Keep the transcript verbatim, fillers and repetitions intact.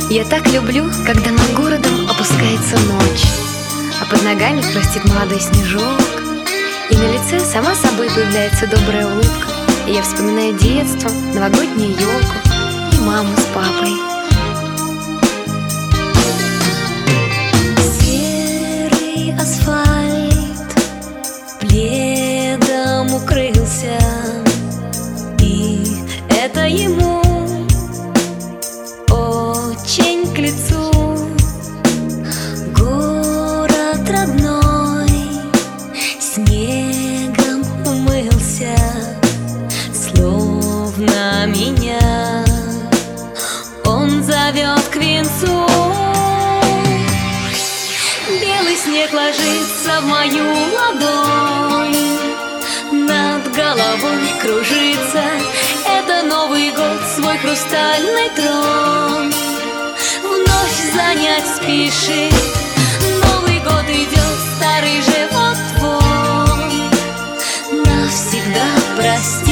Я так люблю, когда над городом опускается ночь, а под ногами хрустит молодой снежок, и на лице сама собой появляется добрая улыбка. И я вспоминаю детство, новогоднюю елку и маму с папой. Серый асфальт пледом укрылся, и это ему очень к лицу. Город родной снегом умылся, словно меня он зовет к венцу. Белый снег ложится в мою ладонь, над головой кружится. Это Новый год свой хрустальный трон вновь занять спешит. Новый год идет, старый же вот-вот навсегда простит.